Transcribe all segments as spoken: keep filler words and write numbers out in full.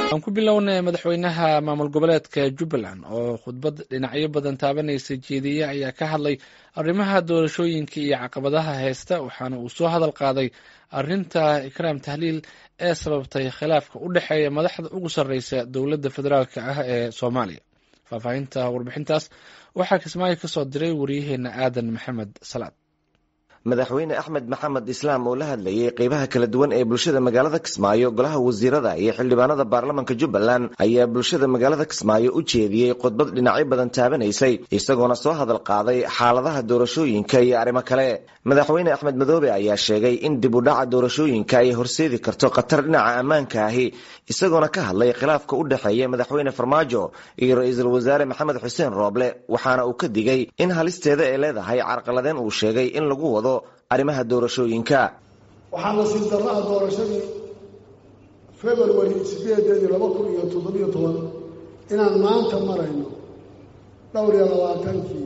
aan ku bilownay madaxweynaha maamul goboleedka Jubbaland oo khudbad dhinacyo badan taabanaysa jeediyay ayaa ka hadlay arrimaha doorashooyinka iyo caqabadaha haysta waxaana uu soo hadal qaaday arrinta ikraam tahliil ee sababtay khilaafka u dhaxeeya madaxda ugu sarreysa dowladda federaalka ah ee Soomaaliya. Faahfaahinta warbixintaas waxaa Kismaayo ka soo diray wariyaheena Aadan Maxamed Salaad. madaxweyne axmed maxamed islaam oo la hadlayay qeybaha kala duwan ee bulshada magaalada Kismaayo golaha wasiirada iyo xildhibaanada baarlamaanka Jubbaland ayaa bulshada magaalada Kismaayo u jeediyay khudbad dhinacyo badan taabanaysay isagoona soo hadal qaaday xaaladaha doorashooyinka iyo arrimo kale. madaxweyne axmed madoobe ayaa sheegay in dib u dhaca doorashooyinka ay horseedi karto khatar dhinaca ammaanka ahi isagoona ka hadlay khilaafka u dhaxeeya madaxweyne Farmaajo iyo ra'iisul wasaare Maxamed Xuseen Rooble waxaana uu ka digay in halisteeda ay leedahay carqaladeen uu sheegay in lagu wado arrimaha doorashooyinka. waxaa la sii daraa doorashadii February sideed laba kun iyo toddoba iyo toban inaan maanta marayno dhowr iyo labaatankii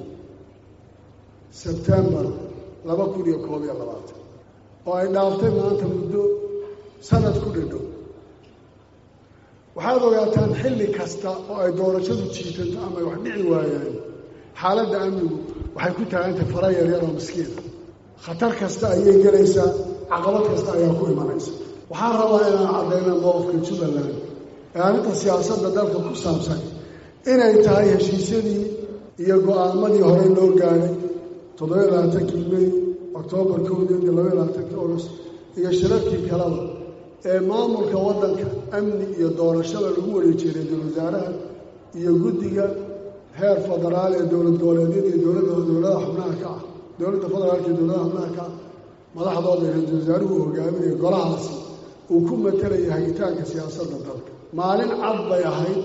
September laba kun iyo koob iyo labaatan oo ay dhaaftay maanta muddo sanad ku dhow. waxaad ogaataan xilli kasta oo ay doorashadu jiitanto ama wax dhici waayaan xaaladda amnigu waxay ku taagantay fara yar yar oo miskiin khatar kasta ayay gelaysaa caqabad kasta ayaa ku imanaysa. waxaan rabaa inaan caddayno mowqifka Jubbaland ee arrinta siyaasadda dalka ku saabsan inay tahay heshiisyadii iyo go'aamadii hore loo gaaray toddoba iyo labaatankii May Oktoobar kowdii iyo laba iyo labaatankii August iyo shirarkii kaleba ee maamulka waddanka amni iyo doorashada lagu wareejiyay ra'iisul wasaaraha iyo guddiga heer federaal ee dowlad goboleedyada iyo dowladda dowladaha xubnaha ka ah dowladda federaalka iyo dowladaha xubnaha ka ah madaxdooda ra'iisul wasaaruhu hogaaminaya golahaasi uu ku matalaya hagitaanka siyaasadda dalka. maalin cad bay ahayd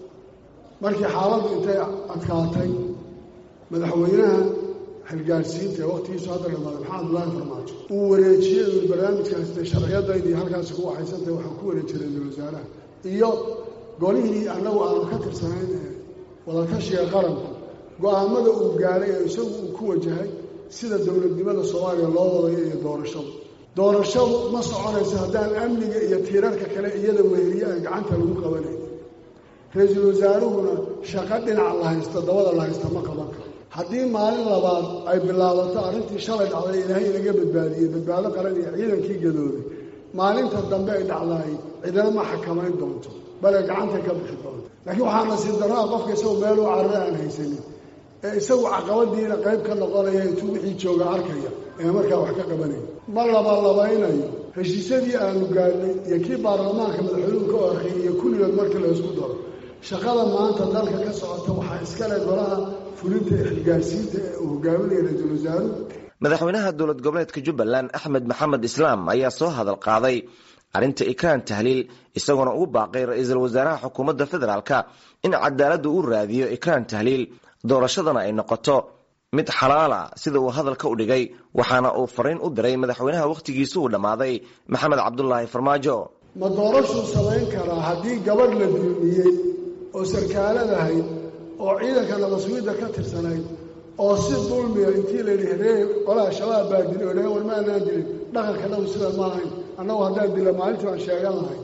markii xaaladdu intay adkaatay madaxweynaha xilgaarsiinta ee waqtigiisu hadda dhamaaday maxamed abdullaahi farmaajo uu wareejiyey uu barnaamijkaas sharciyadaydii halkaasi ku waxaysantay waxaan ku wareejiyey ra'iisul wasaaraha iyo golihii annagu aanu ka tirsanayn ee wadakashiga qaranku go'aamada uu gaaray ee isagu uu ku wajahay sida dowladnimada Soomaaliya loo wadayo iyo doorashadu doorashadu ma soconayso haddaan amniga iyo tiirarka kale iyada weeriye ay gacanta lagu qabanayn. ra'iisul wasaaruhuna shaqo dhinac la haysto dabada la haysto ma qaban karo. haddii maalin labaad ay bilaabato arrintii shalay dhacday ilaahay inaga badbaadiyey badbaado qaran iyo ciidankii gadooday maalinta dambe ay dhacdaay cidina ma xakamayn doonto bale gacanta ka bixi doonto. laakiin waxaa nasiib darraa qofka isagoo meel u carara aan haysanin ee isagu caqabadiina qayb ka noqonaya intuu wixii jooga arkaya ee markaa wax ka qabanaya ma labalabaynayo. heshiisyadii aanu gaadhnay iyo kii baarlamaanka madaxweynuhu ka akhriyay kulligood markii la isku daro shaqada maanta dalka ka socota waxaa iskale golaha fulinta ee xilgaarsiinta ee uu hogaaminaya ra'iisul wasaaruhu. madaxweynaha dowlad goboleedka Jubbaland Axmed Maxamed Islaam ayaa soo hadal qaaday arrinta ikraam tahliil isagoona ugu baaqay ra'iisul wasaaraha xukuumadda federaalka in cadaaladdu u raadiyo ikraam tahliil doorashadana ay noqoto mid xalaala sida uu hadalka u dhigay waxaana uu fariin u diray madaxweynaha waqtigiisu uu dhamaaday Maxamed Cabdullaahi Farmaajo. ma doorashu samayn karaa haddii gabadh la dulmiyey oo sarkaaladahay oo ciidanka nabadsugiidda ka tirsanayd oo si dulmiya intii la yidhi reer qolaha shabaab baa dilay oo dhahay war maanaan dilin dhaqanka dhaw sida ma ahayn annagu haddaan dila maalintii waan sheegan lahay.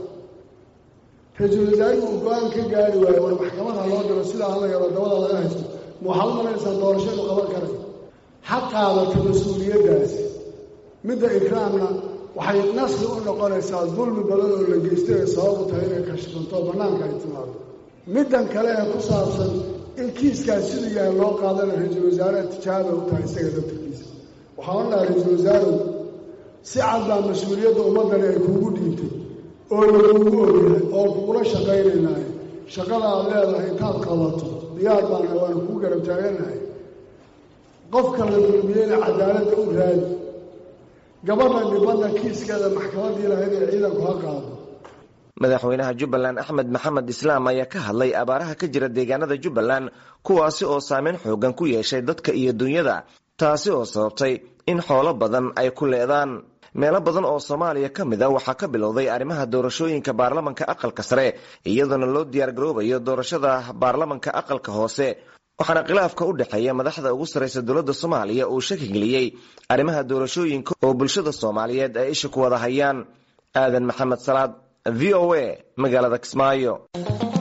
ra'iisul wasaaruhu uu go-aan ka gaari waayo war maxkamada loo diro sidaa hala yaroo dabada laga haysto ma waxaad u malaynaysaa doorasho inuu qaban karay ha qaadato mas-uuliyaddaasi. midda ikraamna waxay nasri u noqonaysaa dulmi badan oo la geystay ee sabab u tahay inay kashifanto oo bannaanka ay timaado. middan kale ee ku saabsan in kiiskaas siduu yahay loo qaadana ra'iisul wasaaraha tijaaba u tahay isaga laftarkiisa. waxaan odhanaha ra'iisul wasaaruhu si cad baa mas-uuliyadda ummaddani ay kuugu dhiibtay oo lagugu ogyahay oo kugula shaqaynaynahay shaqada aad leedahay intaad qabato diyaar baana waanu kuu garab taaganahay. qofka la dulmiyeyna cadaaladda u raadi. gabadha dhibadda kiiskeeda maxkamaddii lahayd ee ciidanku ha qaado. madaxweynaha Jubbaland Axmed Maxamed Islaam ayaa ka hadlay abaaraha ka jira deegaanada Jubbaland kuwaasi oo saameyn xoogan ku yeeshay dadka iyo dunyada taasi oo sababtay in xoolo badan ay ku leedaan. meelo badan oo Soomaaliya ka mid ah waxaa ka bilowday arrimaha doorashooyinka baarlamaanka aqalka sare iyadoo loo diyaar garoobayo doorashada baarlamaanka aqalka hoose waxaana khilaafka u dhaxeeya madaxda ugu sareysa dowladda Soomaaliya uu shaki geliyay arrimaha doorashooyinka oo bulshada Soomaaliyeed ay isha ku wada hayaan. Aadan Maxamed Salaad, v o a magaalada Kismaayo.